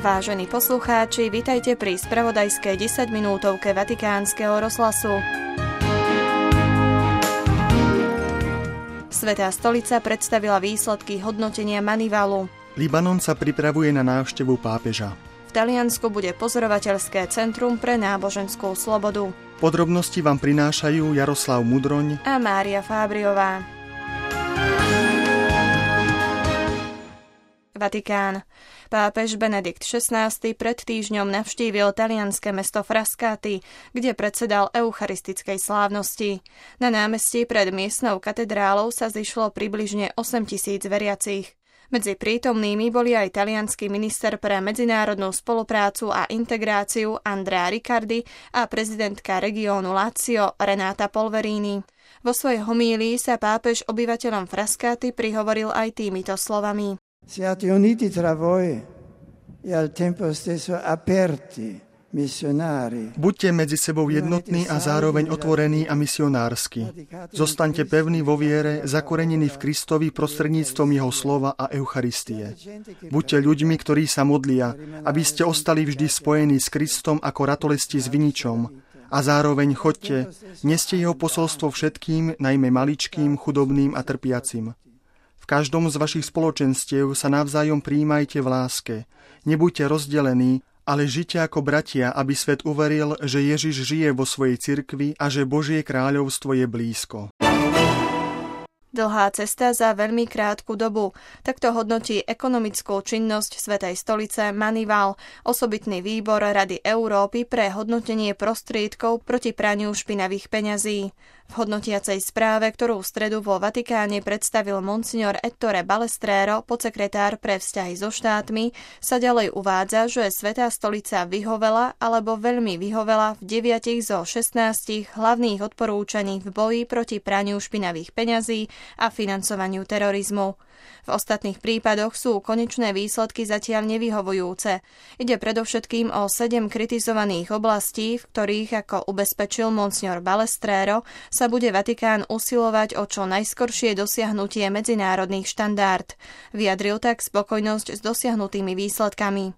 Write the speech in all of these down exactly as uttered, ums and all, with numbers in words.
Vážení poslucháči, vitajte pri spravodajskej desaťminútovke Vatikánskeho rozhlasu. Svätá stolica predstavila výsledky hodnotenia Manivalu. Libanon sa pripravuje na návštevu pápeža. V Taliansku bude pozorovateľské centrum pre náboženskú slobodu. Podrobnosti vám prinášajú Jaroslav Mudroň a Mária Fábriová. Vatikán. Pápež Benedikt šestnásty pred týždňom navštívil talianske mesto Frascati, kde predsedal eucharistickej slávnosti. Na námestí pred miestnou katedrálou sa zišlo približne osemtisíc veriacich. Medzi prítomnými boli aj taliansky minister pre medzinárodnú spoluprácu a integráciu Andrea Riccardi a prezidentka regiónu Lazio Renata Polverini. Vo svojej homílii sa pápež obyvateľom Frascati prihovoril aj týmito slovami. Siate uniti tra voi e al tempo stesso aperti, missionari. Buďte medzi sebou jednotní a zároveň otvorení a misionársky. Zostaňte pevní vo viere, zakorenení v Kristovi prostredníctvom jeho slova a Eucharistie. Buďte ľuďmi, ktorí sa modlia, aby ste ostali vždy spojení s Kristom ako ratolesti s viničom. A zároveň choďte, neste jeho posolstvo všetkým, najmä maličkým, chudobným a trpiacim. V každom z vašich spoločenstiev sa navzájom prijímajte v láske. Nebuďte rozdelení, ale žite ako bratia, aby svet uveril, že Ježiš žije vo svojej cirkvi a že Božie kráľovstvo je blízko. Dlhá cesta za veľmi krátku dobu. Takto hodnotí ekonomickú činnosť Svätej stolice Manival, osobitný výbor Rady Európy pre hodnotenie prostriedkov proti praniu špinavých peňazí. V hodnotiacej správe, ktorú v stredu vo Vatikáne predstavil monsignor Ettore Balestrero, podsekretár pre vzťahy so štátmi, sa ďalej uvádza, že Svätá stolica vyhovela alebo veľmi vyhovela v deviatich zo šestnástich hlavných odporúčaní v boji proti praniu špinavých peňazí a financovaniu terorizmu. V ostatných prípadoch sú konečné výsledky zatiaľ nevyhovujúce. Ide predovšetkým o sedem kritizovaných oblastí, v ktorých, ako ubezpečil monsignor Balestrero, sa bude Vatikán usilovať o čo najskoršie dosiahnutie medzinárodných štandárd. Vyjadril tak spokojnosť s dosiahnutými výsledkami.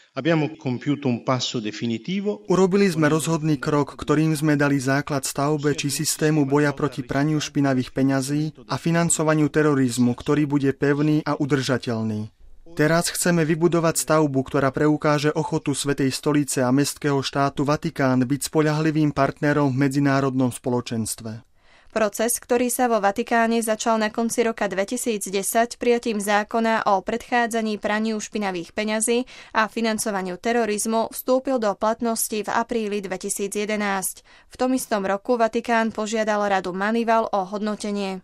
Urobili sme rozhodný krok, ktorým sme dali základ stavbe či systému boja proti praniu špinavých peňazí a financovaniu terorizmu, ktorý bude pevný a udržateľný. Teraz chceme vybudovať stavbu, ktorá preukáže ochotu Svätej stolice a mestského štátu Vatikán byť spoľahlivým partnerom v medzinárodnom spoločenstve. Proces, ktorý sa vo Vatikáne začal na konci roka dvetisícdesať prijatím zákona o predchádzaní praniu špinavých peňazí a financovaniu terorizmu, vstúpil do platnosti v apríli dvetisícjedenásť. V tom istom roku Vatikán požiadal Radu Manival o hodnotenie.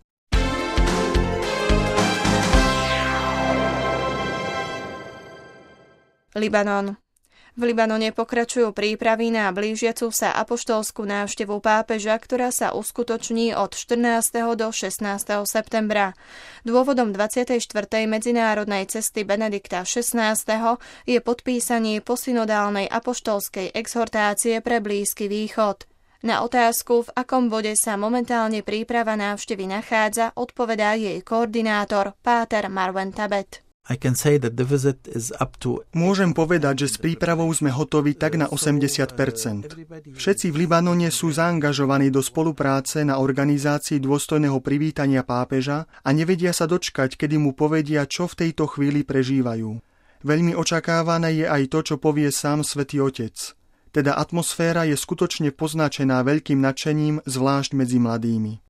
Libanon. V Libanone pokračujú prípravy na blížiacu sa apoštolskú návštevu pápeža, ktorá sa uskutoční od štrnásteho do šestnásteho septembra. Dôvodom dvadsiatej štvrtej medzinárodnej cesty Benedikta šestnásteho je podpísanie posynodálnej apoštolskej exhortácie pre Blízky východ. Na otázku, v akom bode sa momentálne príprava návštevy nachádza, odpovedá jej koordinátor páter Marwan Tabet. Môžem povedať, že s prípravou sme hotoví tak na osemdesiat percent. Všetci v Libanone sú zaangažovaní do spolupráce na organizácii dôstojného privítania pápeža a nevedia sa dočkať, kedy mu povedia, čo v tejto chvíli prežívajú. Veľmi očakávané je aj to, čo povie sám Svätý Otec. Teda atmosféra je skutočne poznačená veľkým nadšením, zvlášť medzi mladými.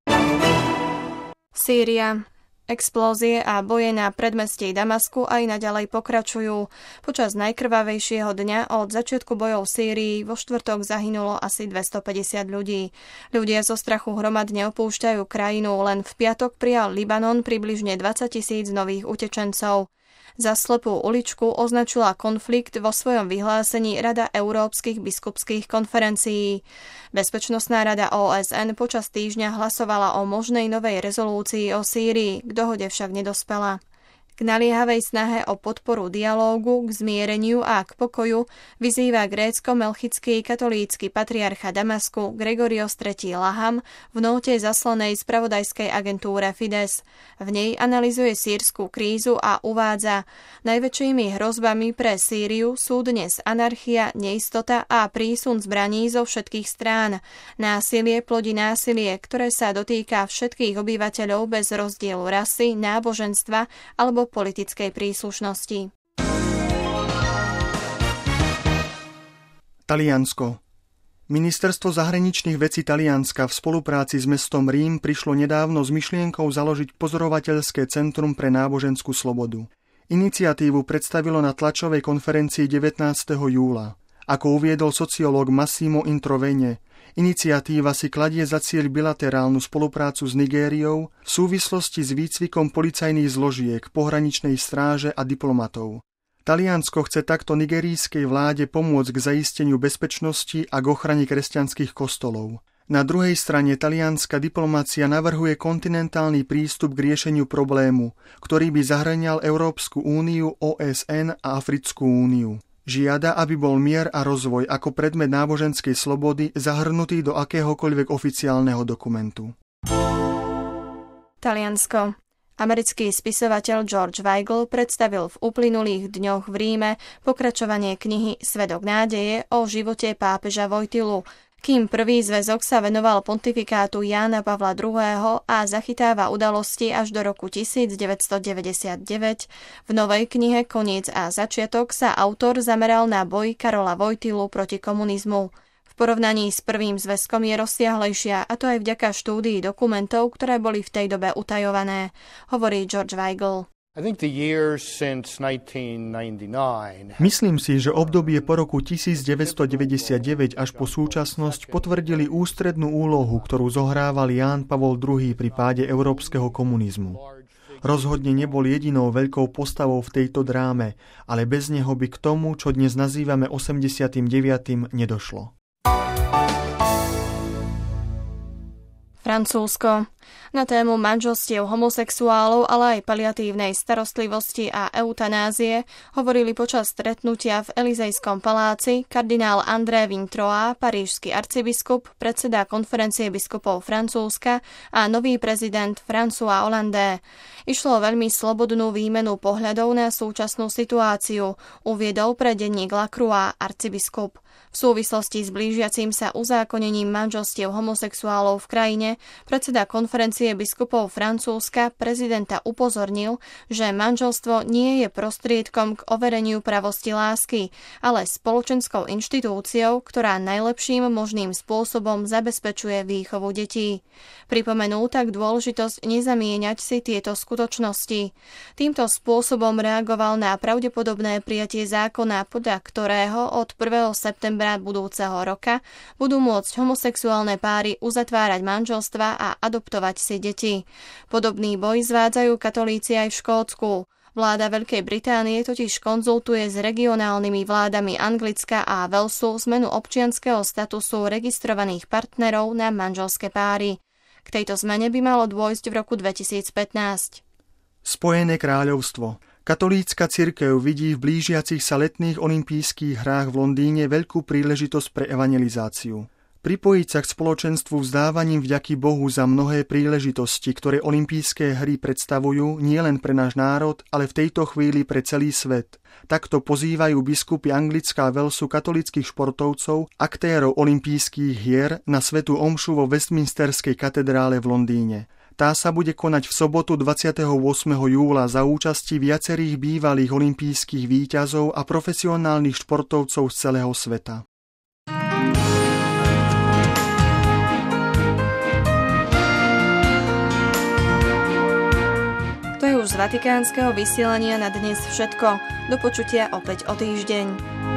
Sýria. Explózie a boje na predmestí Damasku aj naďalej pokračujú. Počas najkrvavejšieho dňa od začiatku bojov v Sýrii vo štvrtok zahynulo asi dvestopäťdesiat ľudí. Ľudia zo strachu hromadne opúšťajú krajinu, len v piatok prijal Libanon približne dvadsať tisíc nových utečencov. Za slepú uličku označila konflikt vo svojom vyhlásení Rada Európskych biskupských konferencií. Bezpečnostná rada ó es en počas týždňa hlasovala o možnej novej rezolúcii o Sýrii, k dohode však nedospela. K naliehavej snahe o podporu dialógu, k zmiereniu a k pokoju vyzýva grécko-melchický katolícky patriarcha Damasku Gregorios tretí. Laham v nóte zaslanej spravodajskej agentúre Fides. V nej analyzuje sýrsku krízu a uvádza: najväčšími hrozbami pre Sýriu sú dnes anarchia, neistota a prísun zbraní zo všetkých strán. Násilie plodí násilie, ktoré sa dotýka všetkých obyvateľov bez rozdielu rasy, náboženstva alebo politickej príslušnosti. Taliansko. Ministerstvo zahraničných vecí Talianska v spolupráci s mestom Rím prišlo nedávno s myšlienkou založiť pozorovateľské centrum pre náboženskú slobodu. Iniciatívu predstavilo na tlačovej konferencii devätnásteho júla. Ako uviedol sociológ Massimo Introvene, iniciatíva si kladie za cieľ bilaterálnu spoluprácu s Nigériou v súvislosti s výcvikom policajných zložiek, pohraničnej stráže a diplomatov. Taliansko chce takto nigerijskej vláde pomôcť k zaisteniu bezpečnosti a k ochrane kresťanských kostolov. Na druhej strane talianska diplomácia navrhuje kontinentálny prístup k riešeniu problému, ktorý by zahŕňal Európsku úniu, ó es en a Africkú úniu. Žiada, aby bol mier a rozvoj ako predmet náboženskej slobody zahrnutý do akéhokoľvek oficiálneho dokumentu. Taliansko. Americký spisovateľ George Weigl predstavil v uplynulých dňoch v Ríme pokračovanie knihy Svedok nádeje o živote pápeža Wojtylu, kým prvý zväzok sa venoval pontifikátu Jána Pavla druhého. a zachytáva udalosti až do roku devätnásťstodeväťdesiatdeväť. V novej knihe Koniec a začiatok sa autor zameral na boj Karola Wojtylu proti komunizmu. V porovnaní s prvým zväzkom je rozsiahlejšia, a to aj vďaka štúdii dokumentov, ktoré boli v tej dobe utajované, hovorí George Weigl. Myslím si, že obdobie po roku devätnásťstodeväťdesiatdeväť až po súčasnosť potvrdili ústrednú úlohu, ktorú zohrával Ján Pavol druhý. pri páde európskeho komunizmu. Rozhodne nebol jedinou veľkou postavou v tejto dráme, ale bez neho by k tomu, čo dnes nazývame osemdesiatym deviatym nedošlo. Francúzsko. Na tému manželstiev homosexuálov, ale aj paliatívnej starostlivosti a eutanázie hovorili počas stretnutia v Elizejskom paláci kardinál André Vintroa, parížsky arcibiskup, predseda konferencie biskupov Francúzska a nový prezident François Hollande. Išlo o veľmi slobodnú výmenu pohľadov na súčasnú situáciu, uviedol pre denník La Croix arcibiskup. V súvislosti s blížiacim sa uzákonením manželstiev homosexuálov v krajine predseda konferencie biskupov Francúzska prezidenta upozornil, že manželstvo nie je prostriedkom k overeniu pravosti lásky, ale spoločenskou inštitúciou, ktorá najlepším možným spôsobom zabezpečuje výchovu detí. Pripomenul tak dôležitosť nezamieňať si tieto skutočnosti. Týmto spôsobom reagoval na pravdepodobné prijatie zákona, podľa ktorého od prvého septembra budúceho roka budú môcť homosexuálne páry uzatvárať manželstva a adoptovať si deti. Podobný boj zvádzajú katolíci aj v Škótsku. Vláda Veľkej Británie totiž konzultuje s regionálnymi vládami Anglicka a Walesu zmenu občianskeho statusu registrovaných partnerov na manželské páry. K tejto zmene by malo dôjsť v roku dvetisícpätnásť. Spojené kráľovstvo. Katolícka cirkev vidí v blížiacich sa letných olympijských hrách v Londýne veľkú príležitosť pre evangelizáciu. Pripojiť sa k spoločenstvu vzdávaním vďaky Bohu za mnohé príležitosti, ktoré olympijské hry predstavujú nielen pre náš národ, ale v tejto chvíli pre celý svet. Takto pozývajú biskupy Anglická a Walesu katolíckych športovcov, aktérov olympijských hier na svätú omšu vo Westminsterskej katedrále v Londýne. Tá sa bude konať v sobotu dvadsiateho ôsmeho júla za účasti viacerých bývalých olympijských víťazov a profesionálnych športovcov z celého sveta. To je už z vatikánskeho vysielania na dnes všetko. Do počutia opäť o týždeň.